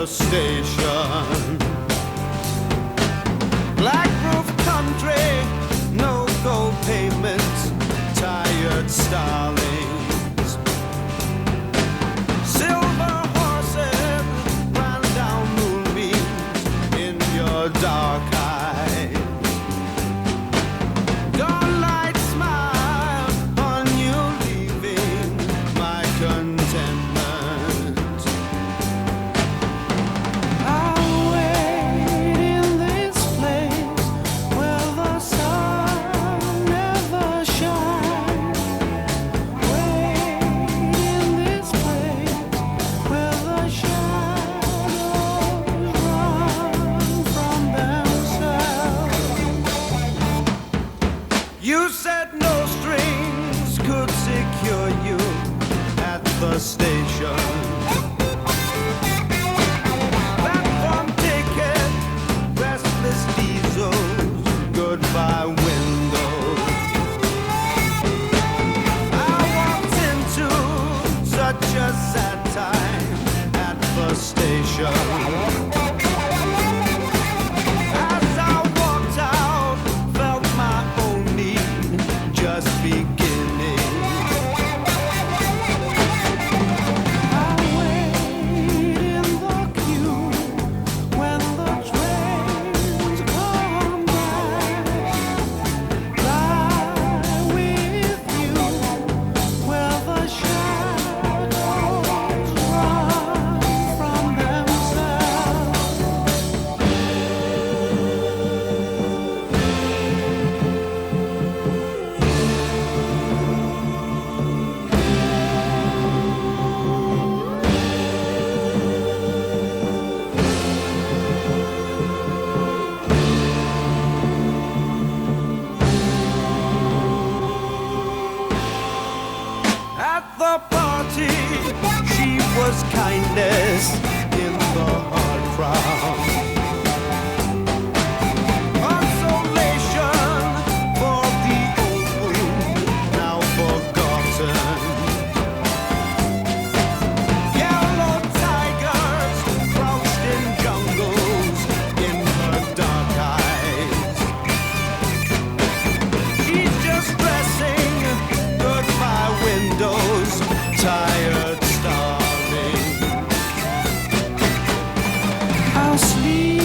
station. Black roof country, no gold pavements, tired starlings. Silver horses ran down moonbeams in your dark eyes. Dawnlight smile on you leaving my contentment. I'll wait in this place where the sun never shines. Wait in this place where the shadows run from themselves. You said no strings could secure you at the station. Platform ticket, restless diesels, goodbye windows. I walked into such a sad time at the station. As I walked out, felt my own need just beginning. I wait in the queue when the trains come back. Lie with you where the shadows run from themselves. At the party, she was kindness in the hard crowd. Consolation for the old wound now forgotten. Yellow tigers crouched in jungles in her dark eyes. She's just dressing goodbye windows, tired starving. I'll sleep